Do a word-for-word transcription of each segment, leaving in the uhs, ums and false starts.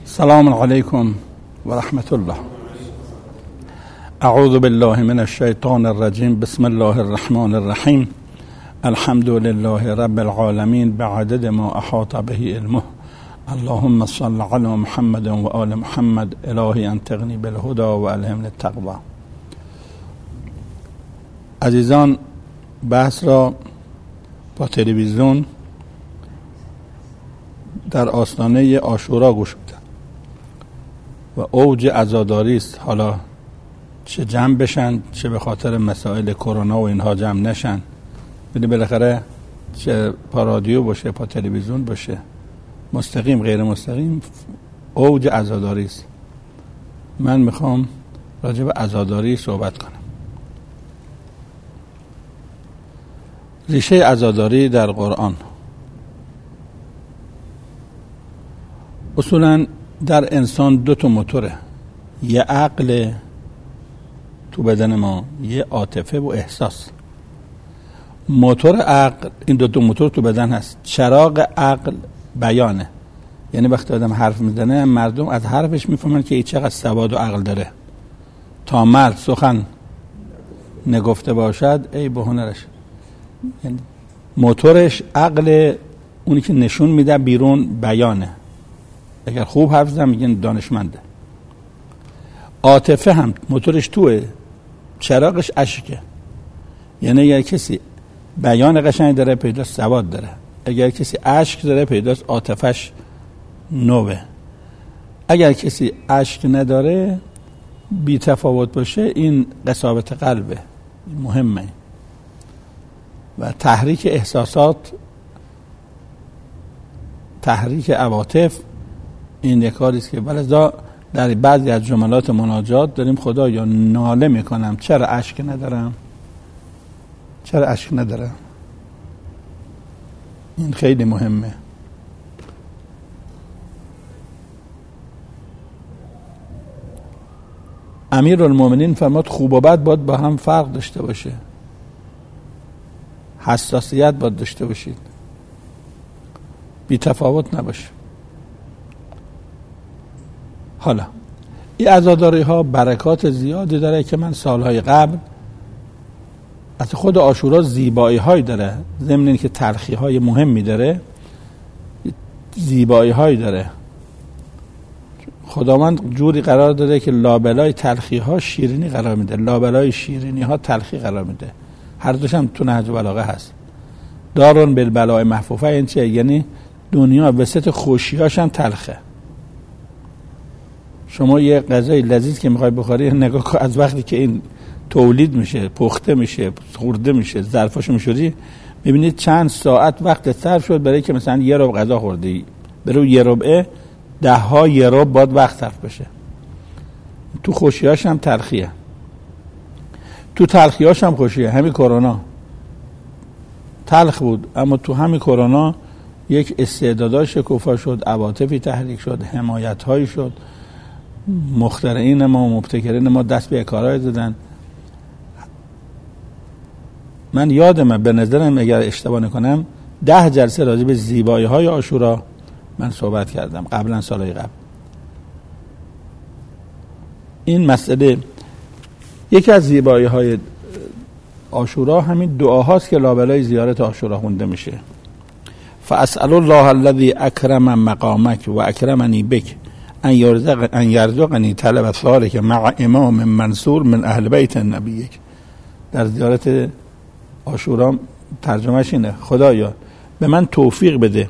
السلام علیکم و رحمت الله. اعوذ بالله من الشیطان الرجیم. بسم الله الرحمن الرحیم. الحمد لله رب العالمین بعدد ما احاط به علمه. اللهم صل علی محمد و آل محمد. الهی انطقنی بالهدى و الهمنی التقوی. عزیزان، بحث را با تلویزیون در آستانه عاشورا گوش بدم و اوج عزاداری است. حالا چه جمع بشن چه به خاطر مسائل کرونا و اینها جمع نشن، ولی بالاخره چه پا رادیو باشه پا تلویزیون باشه، مستقیم غیر مستقیم، اوج عزاداری است. من میخوام راجع به عزاداری صحبت کنم. ریشه عزاداری در قرآن. اصولا در انسان دو تا موتوره، یه عقل تو بدن ما، یه عاطفه و احساس. موتور عقل، این دو تا موتور تو بدن هست. چراغ عقل بیانه، یعنی وقتی آدم حرف میزنه مردم از حرفش میفهمن که این چقدر سواد و عقل داره. تا مرد سخن نگفته باشد ای به هنرش. یعنی موتورش عقل، اونی که نشون میده بیرون بیانه. اگر خوب حرف زدن میگن دانشمنده. عاطفه هم موتورش توه، چراغش اشکه. یعنی اگر کسی بیان قشنگ داره پیداست سواد داره، اگر کسی اشک داره پیداست عاطفه‌اش نوه. اگر کسی اشک نداره بی تفاوت باشه، این قساوت قلبه. مهمه. و تحریک احساسات، تحریک عواطف، این یک کاری است که ولذا در بعضی از جملات مناجات داریم خدایا ناله میکنم چرا اشک ندارم، چرا اشک ندارم. این خیلی مهمه. امیرالمومنین فرمود خوب و بد باید با هم فرق داشته باشه، حساسیت باید داشته باشید، بی تفاوت نباشه. حالا این عزاداری ها برکات زیادی داره که من سالهای قبل، از خود عاشورا زیبایی هایی داره، ضمن اینکه تلخی های مهمی داره، زیبایی هایی داره. خداوند جوری قرار داده که لابلای تلخی ها شیرینی قرار میده، لابلای شیرینی ها تلخی قرار میده. هر دوش هم تو نهج البلاغه هست. دارون بالبلاء محفوفه. این چه؟ یعنی دنیا وسط خوشیاش هم تلخه. شما یه غذای لذیذ که میخوای بخوری، نگاه کن از وقتی که این تولید میشه، پخته میشه، خورده میشه، ظرفاشو میشوری، میبینید چند ساعت وقت صرف شد برای که مثلا یه ربع غذا خوردی، برای یه ربع ده ها یه ربع باید وقت صرف بشه. تو خوشیاش هم تلخیه، تو تلخیاش هم خوشیه. همین کرونا تلخ بود، اما تو همین کرونا یک استعدادای شکوفا شد، عواطفی تحریک شد، حمایت هایی شد، مخترعین ما و مبتکرین ما دست به کارهای زدن. من یادمه، به نظرم اگر اشتباه نکنم، ده جلسه راجع به زیبایی های عاشورا من صحبت کردم قبلا، سالهای قبل. این مسئله، یکی از زیبایی های عاشورا همین دعاهاست که لابلای زیارت عاشورا خونده میشه. فاسأل الله الذي اکرم مقامک و اکرمنی بک ان یرزق ان یرزقنی طلب صالح مع امام منصور من اهل بیت النبی. در زیارت عاشورا ترجمهش اینه: خدایا به من توفیق بده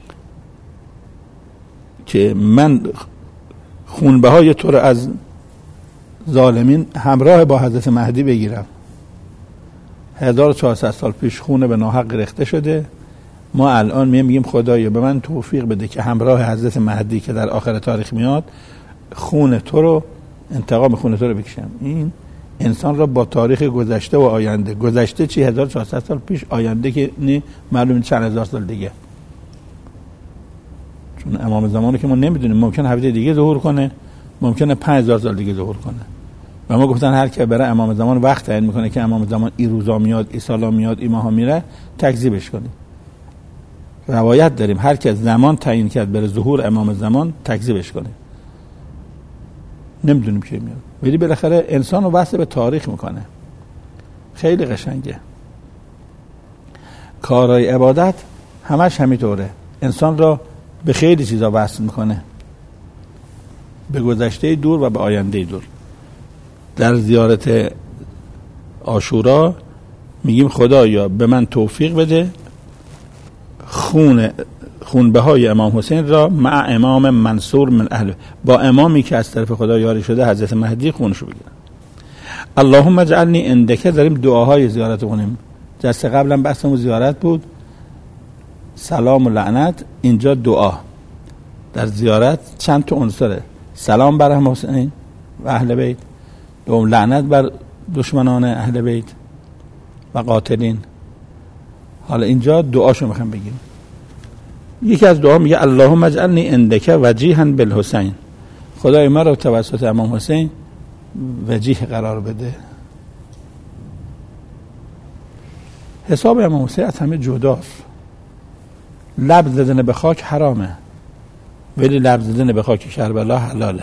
که من خونبه های تو رو از ظالمین همراه با حضرت مهدی بگیرم. هزار و چهارصد سال پیش خونه به ناحق ریخته شده، ما الان میگیم خدایا به من توفیق بده که همراه حضرت مهدی که در آخر تاریخ میاد، خون تو رو، انتقام خون تو رو بکشم. این انسان را با تاریخ گذشته و آینده، گذشته چی هزار و چهارصد سال پیش، آینده که نه معلومه چند هزار سال دیگه، چون امام زمانی که ما نمیدونیم، ممکنه هفته دیگه ظهور کنه، ممکنه پنج هزار سال دیگه ظهور کنه. و ما گفتن هر کی بره امام زمان وقت تعیین میکنه که امام زمان این روزا میاد، این سالا میاد، این ماها میره، تکذیبش کنیم. روایت داریم هر کی زمان تعیین کرد بره ظهور امام زمان، تکذیبش کنه. نمیدونیم کی میاد. ولی بالاخره انسان رو وصل به تاریخ میکنه. خیلی قشنگه. کارهای عبادت همش همینطوره، انسان را به خیلی چیزا وصل میکنه، به گذشته دور و به آینده دور. در زیارت عاشورا میگیم خدایا به من توفیق بده خون خونبه های امام حسین را مع امام منصور من اهل، با امامی که از طرف خدا یاری شده حضرت مهدی خونشو بگیرن. اللهم اجعلنی عندک. داریم دعاهای زیارت کنیم. جلسه قبلا بحثمون زیارت بود، سلام و لعنت. اینجا دعا در زیارت چند تا عنصره: سلام بر امام حسین و اهل بیت، دوم لعنت بر دشمنان اهل بیت و قاتلین. حالا اینجا دعاشو میخوام بگیم. یکی از دعا میگه اللهم اجعلنی عندک وجیها بالحسین، خدای من رو توسط امام حسین وجیه قرار بده. حساب امام حسین از همه جداست. لب زدن به خاک حرامه، ولی لب زدن به خاک کربلا حلاله.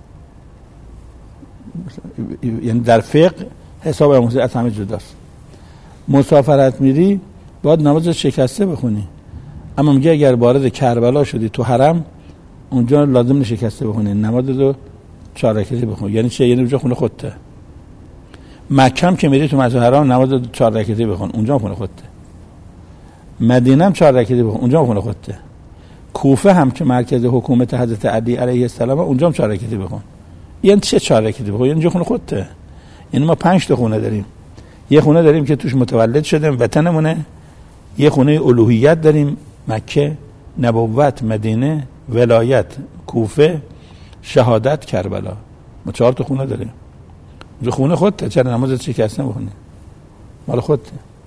یعنی در فقه حساب امام حسین از همه جداست. مسافرت میری باید نماز شکسته بخونی، اما میگه اگر وارد کربلا شدی تو حرم اونجا لازم نیست شکسته بخونی، نماز رو چهار رکعتی بخون. یعنی چه؟ یعنی اونجا خونه خودته. مکه هم که میری تو مسجد حرام نماز رو چهار رکعتی بخون، اونجا خونه خودته. مدینه هم چهار رکعتی بخون، اونجا خونه خودته. کوفه هم که مرکز حکومت حضرت علی علیه السلام، اونجا هم چهار رکعتی بخون. یعنی چه چهار رکعتی بخون؟ یعنی اونجا خونه خودته. یعنی ما پنج تا خونه داریم. یه خونه داریم که توش متولد شدیم، وطنمونه. یه خونه الوهیت داریم، مکه، نبوت، مدینه، ولایت، کوفه، شهادت، کربلا. ما چهار تا خونه داریم. اونجا خونه خودته، چرا نماز شکسته بخونی؟ مال خودته.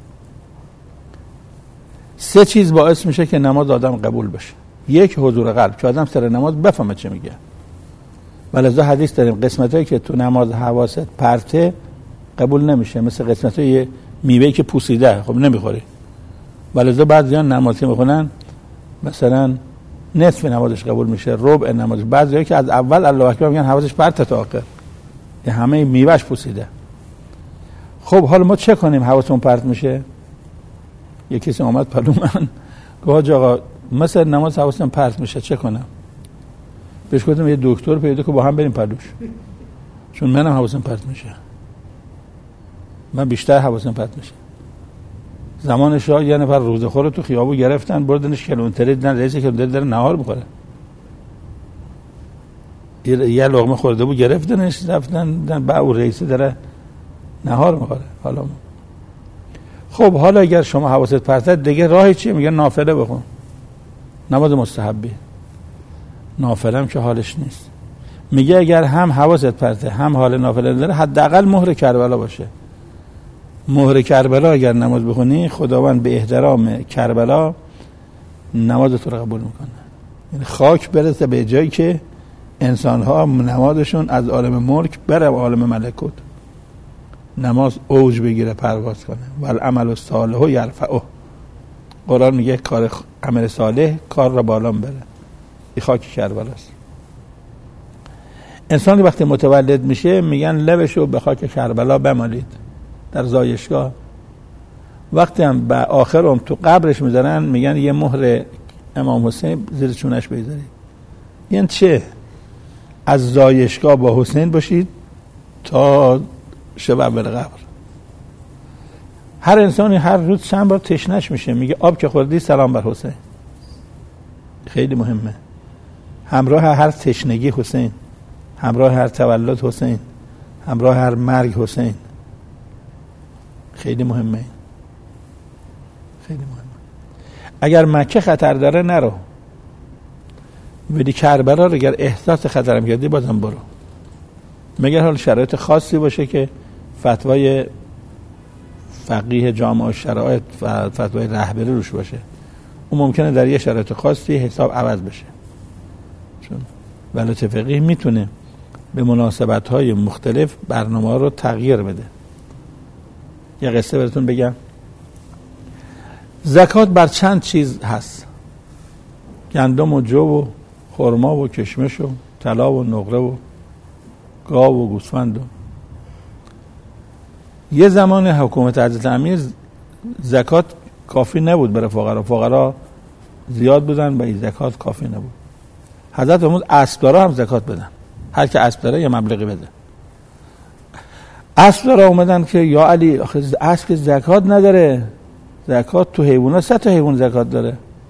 سه چیز باعث میشه که نماز آدم قبول بشه. یک، حضور قلب، که آدم سر نماز بفهمه چه میگه. ولذا حدیث داریم قسمتایی که تو نماز حواست پرته قبول نمیشه، مثل قسمتای میوه‌ای که پوسیده، خب نمیخوری. ولذا بعضیان نمازی میخونن مثلا نصف نمازش قبول میشه، ربع نمازش. بعضیا که از اول الله اکبر میگن حواسش پرته تا آخر، یه همه میوهش پوسیده. خب حالا ما چه کنیم حواسمون پرت میشه؟ یه کسی اومد پلو من گفت آقا مثلا نماز حواسم پرت میشه چه کنم؟ بهش گفتم یه دکتر پیدا که با هم بریم پلوش، چون منم حواسم پرت میشه، من بیشتر حواسم پرت میشه. زمان شاه یه نفر روزخور رو تو خیابون گرفتن، بردنش کلونتری، دیدن رئیس کلونتری داره نهار میخوره، یه لقمه خورده بود گرفتنش رفتن دیدن با اون رئیس داره نهار میخوره. حالا خب حالا اگر شما حواست پرته دیگه راهی چیه؟ میگن نافله بخون، نماز مستحبی. نافله هم که حالش نیست. میگه اگر هم حواست پرته هم حال نافله داره حداقل مهر کربلا باشه. مهر کربلا اگر نماز بخونی خداوند به احترام کربلا نماز تو رو قبول میکنه. یعنی خاک برسه به جایی که انسان ها نمازشون از عالم ملک بره عالم ملکوت، نماز اوج بگیره پرواز کنه. والعمل الصالح یرفعه. قرآن میگه کار عمل صالح کار را بالا بره. این خاک کربلاست. انسانی وقتی متولد میشه میگن لبشو به خاک کربلا بمالید در زایشگاه. وقتی هم به آخر هم تو قبرش میذارن میگن یه مهر امام حسین زیر چونش بذارید. یعنی چه؟ از زایشگاه با حسین باشید تا شب اول قبر. هر انسانی هر روز چند بار تشنش میشه، میگه آب که خوردی سلام بر حسین. خیلی مهمه. همراه هر تشنگی حسین، همراه هر تولد حسین، همراه هر مرگ حسین. خیلی مهمه. خیلی مهمه. اگر مکه خطر داره نرو، ولی کربلا رو اگر احساس خطرم کردی بازم برو. مگر حال شرایط خاصی باشه که فتوای فقیه جامع شرایط و فتوای رهبری روش باشه، اون ممکنه در یه شرایط خاصی حساب عوض بشه. چون ولایت فقیه میتونه به مناسبت‌های مختلف برنامه رو تغییر بده. یه قصه براتون بگم. زکات بر چند چیز هست: گندم و جو و خرما و کشمش و طلا و نقره و گاو و گوسفند. یه زمان حکومت حضرت امیر زکات کافی نبود برای فقرا، فقرا زیاد بودن و این زکات کافی نبود. حضرت فرمود اسبدارا هم زکات بدن، هر که اسب داره یه مبلغی بده. اسبدارا اومدن که یا علی آخه اسب زکات نداره، زکات تو حیوانات سه تا حیوان زکات داره،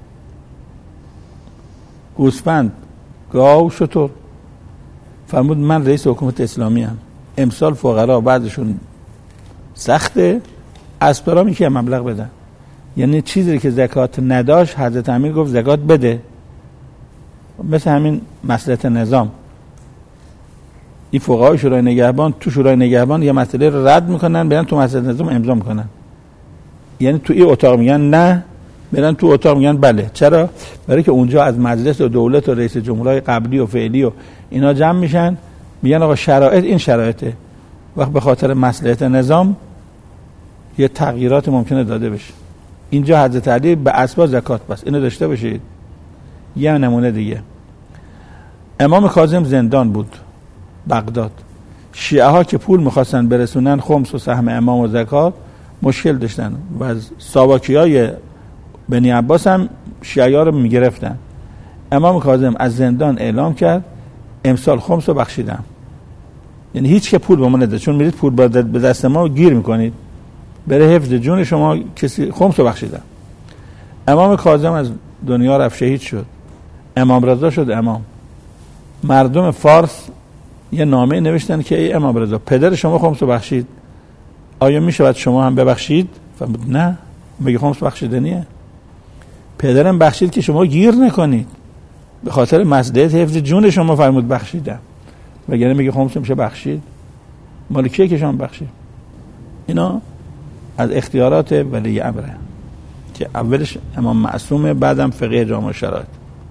گوسفند، گاو، شتر. فرمود من رئیس حکومت اسلامی ام، امسال فقرا بعضشون سخته، اسبدارا میشه مبلغ بدن. یعنی چیزی که زکات نداشت حضرت امیر گفت زکات بده. مثل همین مصلحت نظام، این فقهای شورای نگهبان تو شورای نگهبان یه مسئله رو رد میکنن برن تو مصلحت نظام امضا میکنن. یعنی تو این اتاق میگن نه، برن تو اتاق میگن بله. چرا؟ برای که اونجا از مجلس و دولت و رئیس جمهورهای قبلی و فعلی و اینا جمع میشن، میگن آقا شرایط این شرایطه، وقت به خاطر مصلحت نظام یه تغییرات ممکنه داده بشه. اینجا حضرت علی به اسباب زکات بس، اینو داشته باشید. یه نمونه دیگه، امام کاظم زندان بود بغداد. شیعه ها که پول میخواستن برسونن خمس و سهم امام و زکات مشکل داشتن و از ساواکی های بنی عباس هم شیعه ها رو میگرفتن. امام کاظم از زندان اعلام کرد امسال خمس رو بخشیدم، یعنی هیچ که پول به ما نده، چون میرید پول به دست ما گیر میکنید، برای حفظ جون شما کسی خمس رو بخشیدم. امام کاظم از دنیا رفت، شهید شد. امام رضا شد امام. مردم فارس یه نامه نوشتن که ای امام رضا پدر شما خمس رو بخشید، آیا میشه بعد شما هم ببخشید؟ فرمود نه، میگه خمس بخشیدنیه، پدرم بخشید که شما گیر نکنید، به خاطر مصلحت حفظ جون شما فرمود بخشیدم، وگرنه میگه خمس میشه بخشید. مال کیه که شما بخشید؟ اینا از اختیارات ولی امره که اولش امام معصومه، بعدم فقیه جامع شرایط.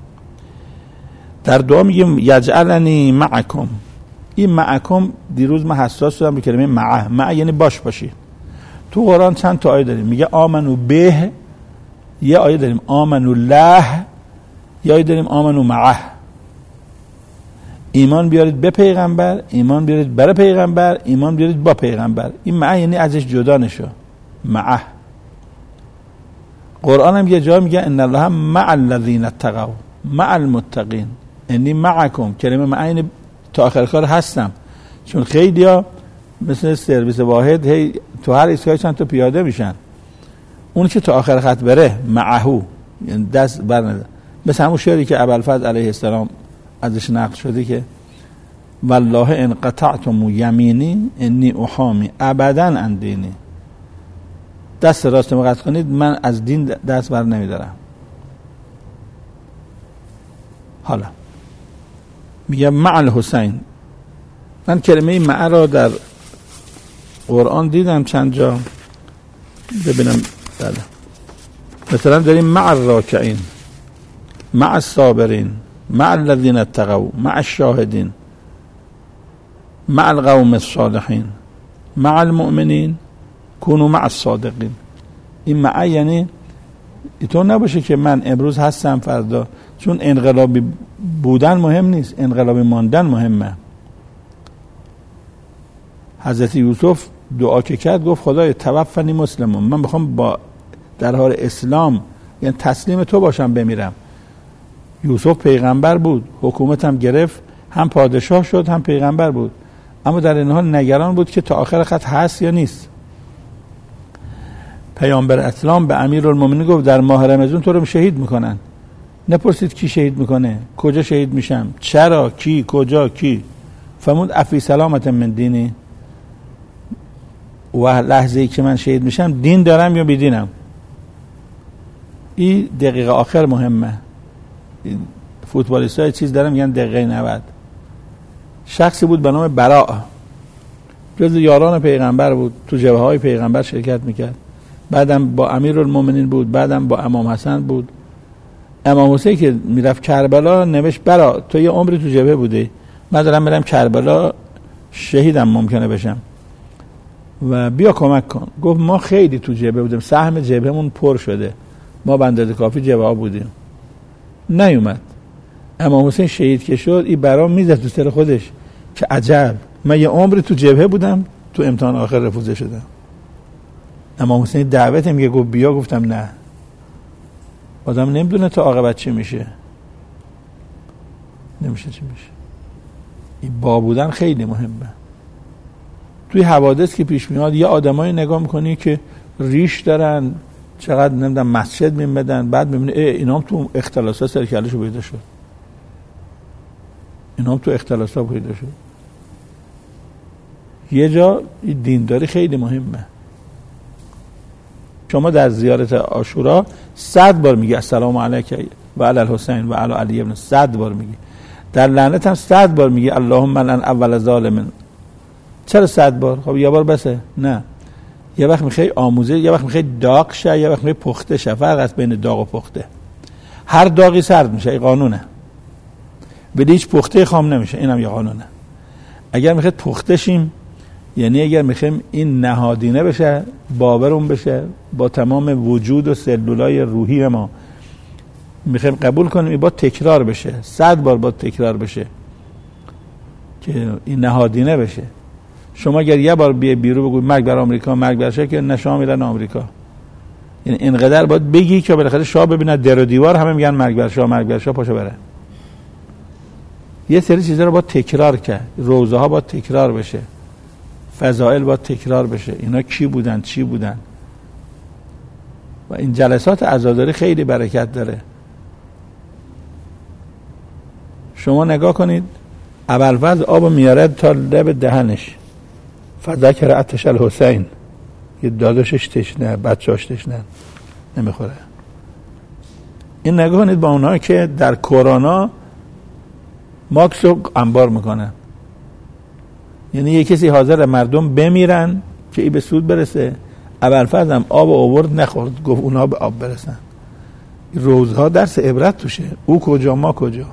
در دعا میگیم یجعلنی معکم. این معکم دیروز من حساس شدم به کلمه مع. مع یعنی باش باشی. تو قرآن چند تا آیه داریم، میگه آمنو به، یه آیه داریم آمنو له، یه آیه داریم آمنو معه. ایمان بیارید به پیغمبر، ایمان بیارید برای پیغمبر، ایمان بیارید با پیغمبر. این مع یعنی ازش جدا نشو. معه. قرآن هم یه جا میگه ان الله مع الذین اتقوا مع المتقین. انی معکم، کلمه مع یعنی تا آخر کار هستم. چون خیلی ها مثل سرویس واحد هی تو هر ایستگاه چند تا پیاده میشن، اون که تا آخر خط بره معهو، یعنی دست بر نده. مثل همون شعری که ابوالفضل علیه السلام ازش نقل شده که والله ان قطعتم یمینی انی احامی ابدا عن دینی. دست راستم قطع کنید من از دین دست بر نمیدارم. حالا میگه مع الحسین. من کلمه مع را در قرآن دیدم چند جا، ببینم. بله مثلا داریم مع الراکعین، مع الصابرین، مع الذین اتقوا، مع الشاهدین، مع القوم الصالحین، مع المؤمنین، کونوا مع الصادقین. این مع یعنی اینطور نباشه که من امروز هستم فردا، چون انقلابی بودن مهم نیست، انقلابی ماندن مهمه. حضرت یوسف دعا که کرد گفت خدای توفنی مسلمون، من بخوام با در حال اسلام یعنی تسلیم تو باشم بمیرم. یوسف پیغمبر بود، حکومتم گرفت، هم پادشاه شد هم پیغمبر بود، اما در این حال نگران بود که تا آخر خط هست یا نیست. پیامبر اسلام به امیرالمومنین گفت در ماه رمضان تو رو شهید میکنن، نپرسید کی شهید میکنه، کجا شهید میشم، چرا، کی، کجا، کی. فرمود افی سلامت من دینی، و لحظه ای که من شهید میشم دین دارم یا بیدینم. این دقیقه آخر مهمه. فوتبالیست های چیز دارم میگن دقیقه نود. شخصی بود به نام براء، جز یاران پیغمبر بود، تو جبهه های پیغمبر شرکت میکرد، بعدم با امیرالمومنین بود، بعدم با امام حسن بود. امام حسین که میرفت کربلا نوشت براء تو یه عمری تو جبهه بودی، من دارم میرم کربلا شهیدم ممکنه بشم و بیا کمک کن. گفت ما خیلی تو جبهه بودیم، سهم جبهمون پر شده، ما به اندازه کافی جبهه ها بودیم. نیومد. امام حسین شهید که شد این برام میزد تو سر خودش که عجب من یه عمری تو جبهه بودم، تو امتحان آخر رفوزه شدم. امام حسین دعوت میگه گفت بیا، گفتم نه. آدم نمیدونه تا عاقبت چی میشه، نمیشه چی میشه. این با بودن خیلی مهمه. توی حوادث که پیش میاد یه آدمایی نگاه میکنی که ریش دارن، چقدر نمیدونم مسجد میمدن، بعد میبینی اینا هم تو اختلاسات سرکلشو پیدا شد، اینا هم تو اختلاسات پیدا شد. یه جا دینداری خیلی مهمه. شما در زیارت عاشورا صد بار میگی السلام علیک و علی الحسین و علی علی ابن، صد بار میگی. در لعنت هم صد بار میگی اللهم لعن اول ظالم. چرا صد بار؟ خب یه بار بسه؟ نه، یه وقت میخوای آموزه، یه وقت میخوای داغ شه، یه وقت میخوای پخته شه. فرق است بین داغ و پخته. هر داغی سرد میشه، این قانونه. ولی هیچ پخته خام نمیشه، اینم یه قانونه. اگر میخواید پخته شیم، یعنی اگر میخوایم این نهادینه بشه، باورمون بشه، با تمام وجود و سلولای روحی ما میخوایم قبول کنیم، این با تکرار بشه، صد بار با تکرار بشه که این نهادینه بشه. شما اگر یه بار بیای بیرون بگوی مرگ بر آمریکا، مرگ بر شاه، که نشام میرن آمریکا. یعنی اینقدر باید بگی که بالاخره شاه ببینه در و دیوار همه میگن مرگ بر شاه، مرگ بر شاه، پاشو بره. یه سری چیزا رو باید تکرار کرد. روزه ها باید تکرار بشه، فضائل باید تکرار بشه، اینا کی بودن، چی بودن. و این جلسات عزاداری خیلی برکت داره. شما نگاه کنید، ابوالفضل آب میاره تا لب دهنش، فذکر عطش الحسین، یه داداشش تشنه، بچه‌اش تشنه، نمیخوره. این نگاه کنید با اونها که در کرونا ماکس رو انبار میکنن. یعنی یه کسی حاضر مردم بمیرن که ای به سود برسه. ابوالفضل هم آب آورد نخورد، گفت اونها به آب برسن. روزها درس عبرت توشه. او کجا ما کجا.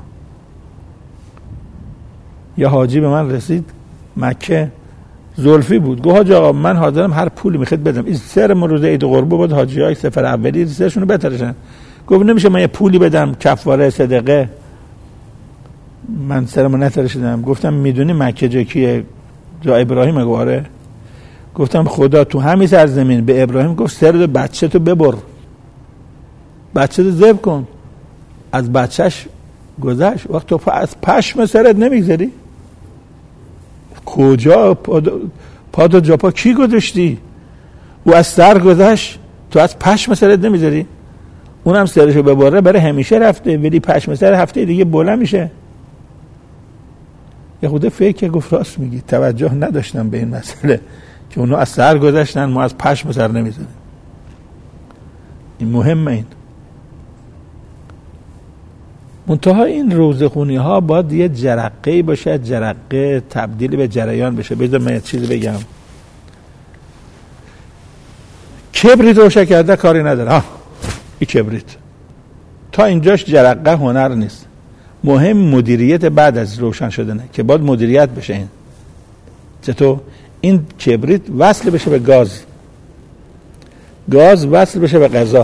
یه حاجی به من رسید مکه، زلفی بود، گفت حاج آقا من حاضرم هر پولی میخواد بدم، این سر ما روز عید قربان بود، حاجی های سفر اولی سرشونو بترشن. گفت نمیشه من یه پولی بدم کفاره صدقه، من سرمو نترشیدم. گفتم میدونی مکه جا کیه؟ جا ابراهیم. گواره. گفتم خدا تو همین سرزمین به ابراهیم گفت سر بچه تو ببر، بچه تو ذبح کن. از بچهش گذشت. وقت تو از پشم سرت نمیگذاری؟ کجا پادو جاپا کی گذاشتی؟ او از سر گذشت، تو از پشم سرت نمیذاری؟ اونم سرشو ببره، برای همیشه رفته، ولی پشم سر هفته دیگه بلند میشه. یه خود فکر گفت راست میگی، توجه نداشتم به این مسئله که اونا از سر گذشتن، ما از پشم سر نمیزنیم. این مهمه. این منتها این روزخونی ها باید یه جرقه‌ای باشه، جرقه تبدیل به جریان بشه. بذار من یه چیزی بگم. کبریت روشن کرده کاری نداره. ها این کبریت تا اینجاش جرقه هنر نیست. مهم مدیریت بعد از روشن شدنه که باید مدیریت بشه. این چطور؟ این کبریت وصل بشه به گاز، گاز وصل بشه به غذا،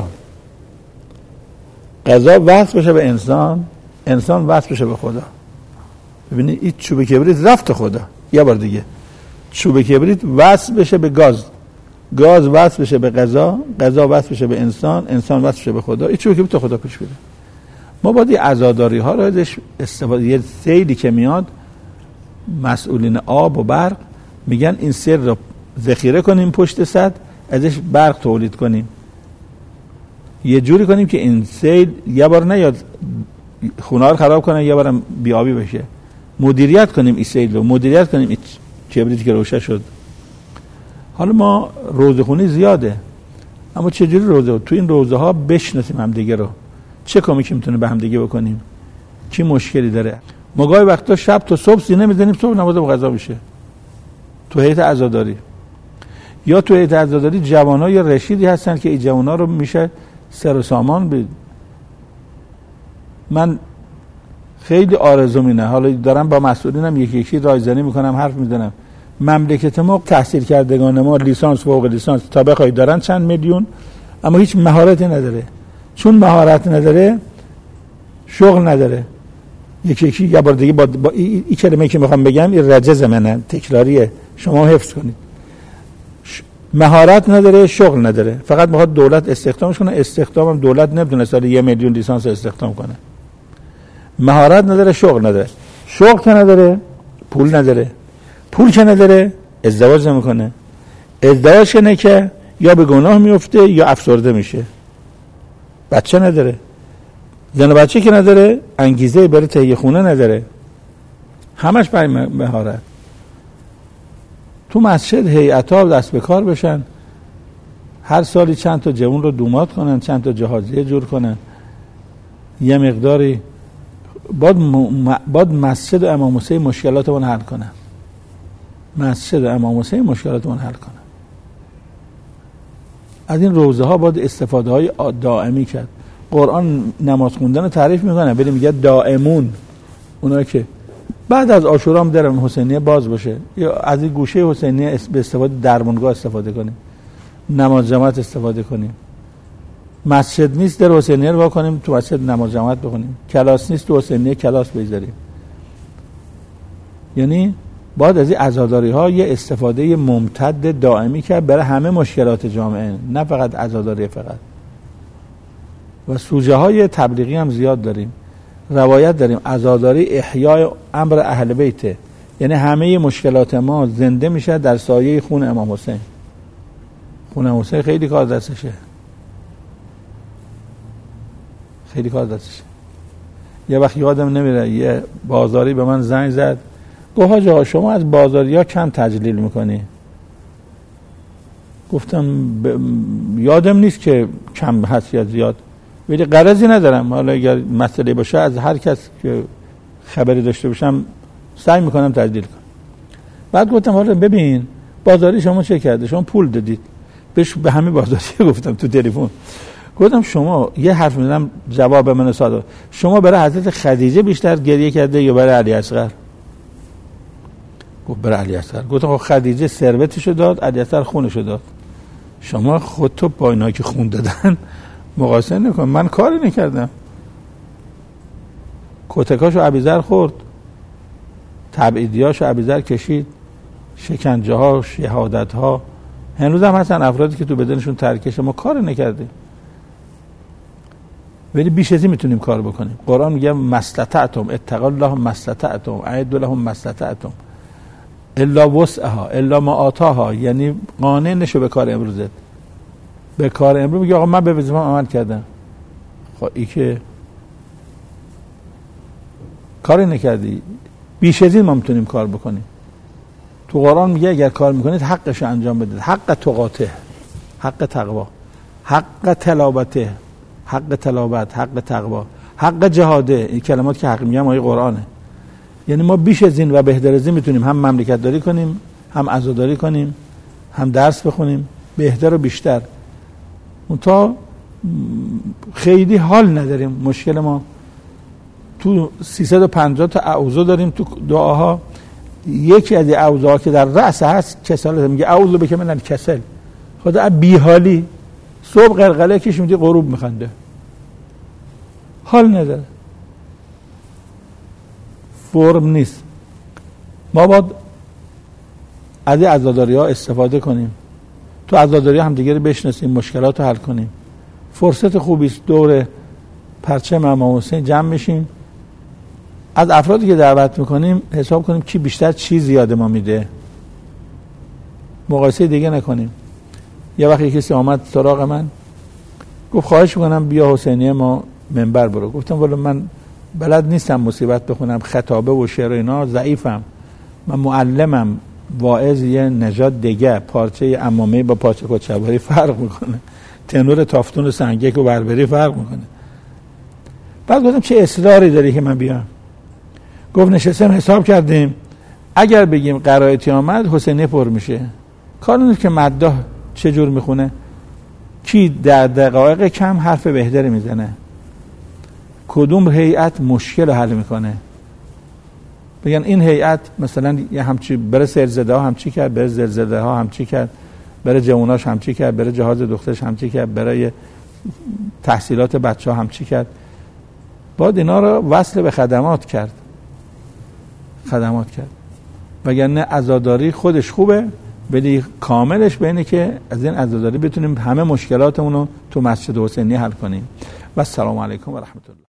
غذا وصل بشه به انسان، انسان وصل بشه به خدا. ببینید این چوب کبریت رفت خدا. یه بار دیگه چوب کبریت وصل بشه به گاز، گاز وصل بشه به غذا، غذا وصل بشه به انسان، انسان وصل بشه به خدا. این چوب کبریت تا خدا پیش بره. ما باید این عزاداری ها رو ازش استفاده. یه سیلی که میاد، مسئولین آب و برق میگن این سیل رو ذخیره کنیم پشت سد، ازش برق تولید کنیم، یه جوری کنیم که این سیل یه بار نیاد خونه رو خراب کنه، یه بارم بیابی بشه. مدیریت کنیم این سیل رو، مدیریت کنیم این کبریتی که روشن شد. حالا ما روزخونی زیاده، اما چجوری روزه؟ تو این روزه ها بشناسیم هم دیگه رو، چه کمکی میتونه به هم دیگه بکنیم، کی مشکلی داره. ما گاهی وقتا شب تا صبح سینه میزنیم، صبح نماز با قضا میشه تو هیئت عزاداری. یا تو هیئت عزاداری جوانا یا رشیدی هستن که این جوانا رو میشه سر و سامان بید. من خیلی آرزو مینه، حالا دارم با مسئولینم یکی یکی رایزنی میکنم، حرف میزنم. مملکت ما تحصیل کردگان ما لیسانس فوق لیسانس تا بخوای دارن چند میلیون، اما هیچ مهارتی نداره. چون مهارت نداره شغل نداره. یکی یکی یه بار دیگه با, با این ای کلمه که میخوام بگم این رجز منه، تکراریه، شما حفظ کنید. مهارت نداره، شغل نداره، فقط میخواد دولت استخدامش کنه. استخدام هم دولت نمیتونه سال یه میلیون لیسانس استخدام کنه. مهارت نداره، شغل نداره. شغل که نداره، پول نداره. پول که نداره، ازدواج نمیکنه. ازدواج کنه که یا به گناه میفته یا افسرده میشه. بچه نداره. زن و بچه که نداره، انگیزه برای تهیه خونه نداره. همش برای مهارت. تو مسجد هیئت‌ها دست به کار بشن، هر سالی چند تا جوان رو دومات کنن، چند تا جهازیه جور کنن، یه مقداری بعد بعد مسجد امام حسین مشکلاتمون حل کنن. مسجد امام حسین مشکلاتمون حل کنن. از این روزه ها باید استفاده های دائمی کرد. قرآن نماز خوندن رو تعریف میکنه، ولی میگه دائمون، اونایی که بعد از عاشورا هم در حسینیه باز باشه، یا از این گوشه حسینیه به استفاده درمونگاه استفاده کنیم، نماز جماعت استفاده کنیم. مسجد نیست در حسینیه رو بکنیم تو مسجد نماز جماعت بخونیم. کلاس نیست تو حسینیه کلاس بذاریم. یعنی باید از این عزاداری ها یه استفاده ممتد دائمی کرد برای همه مشکلات جامعه، نه فقط عزاداری فقط. و سوژه های تبلیغی هم زیاد داریم. روایت داریم عزاداری احیای امر اهل بیته، یعنی همه مشکلات ما زنده میشه در سایه خون امام حسین. خون امام حسین خیلی کار دستشه، خیلی کار دستشه. یه وقت یادم نمیره یه بازاری به من زنگ زد، گفت حاج آقا شما از بازاریا کم تجلیل میکنی. گفتم ب... یادم نیست که کم هست یا زیاد، ولی غرضی ندارم، حالا اگر مسئله باشه از هر کس که خبری داشته باشم سعی میکنم تجلیل کنم. بعد گفتم حالا ببین بازاری شما چه کرده، شما پول دادید بهش، به همه بازاری گفتم تو تلفن، گفتم شما یه حرف میزنم جواب من ساده، شما برای حضرت خدیجه بیشتر گریه کرده یا برای علی اصغر؟ گفت برای علی اصغر. گفتم خب خدیجه ثروتشو داد، علی اصغر خونشو داد، شما خودتو با اینا که خون دادن مقایسه نکن. من کاری نکردم، کتکاشو ابیذر خورد، تبعیدیاشو ابیذر کشید، شکنجه ها، شهادت ها، هنوز هم هستن افرادی که تو بدنشون ترکشه، ما کار نکردیم. ولی بیش از این میتونیم کار بکنیم. قرآن میگه مستطعتم، اتقوا الله مستطعتم، اعدوا لهم مستطعتم الا وسعها الا ما آتاها، یعنی قانع نشو به کار امروزت. به کار امروز میگه آقا من به وظیفه‌ام عمل کردم، خب ای که کاری نکردی. بیش از این ما میتونیم کار بکنیم. تو قرآن میگه اگر کار میکنید حقش انجام بدید، حق تقاته، حق تقوا، حق تلاوته، حق تلاوت، حق تقوا، حق جهاده. این کلمات که حق میگم آیه قرآنه. یعنی ما بیش از این و بهتر از این میتونیم هم مملکت داری کنیم، هم عزاداری کنیم، هم درس بخونیم، بهتر و بیشتر. اون تا خیلی حال نداریم. مشکل ما تو سیصد و پنجاه تا اعوذ داریم تو دعاها. یکی از اعوذها که در رأس هست کسالت، میگه اعوذ بک من الکسل. خدا بیحالی، صبح قلقله کش میگه غروب میخنده، حال نداره، فرم نیست. ما باید از این عزاداری ها استفاده کنیم، تو عزاداری هم دیگه رو بشناسیم، مشکلات رو حل کنیم. فرصت خوبی است دور پرچم امام حسین جمع میشیم، از افرادی که دعوت میکنیم حساب کنیم کی بیشتر چی زیاده ما میده، مقایسه دیگه نکنیم. یه وقتی کسی آمد سراغ من گفت خواهش میکنم بیا حسینیه ما منبر برو. گفتم والا من بلد نیستم مصیبت بخونم، خطابه و شعر و اینا ضعیفم، من معلمم، واعظ یه نژاد دیگه، پارچه عمامه با پارچه کوچه‌بری فرق میکنه، تنور تافتون و سنگک و بربری فرق میکنه. بعد گفتم چه اصراری داری که من بیام؟ گفت نشستم حساب کردیم اگر بگیم قرائتی آمد حسینی پر میشه. کار نیست که مداح چه جور میخونه، کی در دقایق کم حرف بهتری میزنه، کدوم هیئت مشکل حل میکنه. بگن این هیئت مثلا یه همچی بره سرزده ها همچی کرد، بره زلزله ها همچی کرد، بره جواناش همچی کرد، بره جهاز دخترش همچی کرد، برای تحصیلات بچه ها همچی کرد. باید اینا رو وصل به خدمات کرد خدمات کرد وگرنه عزاداری خودش خوبه، ولی کاملش به اینه که از این عزاداری بتونیم همه مشکلاتمون رو تو مسجد حسینی حل کنیم. و السلام علیکم و رحمت الله.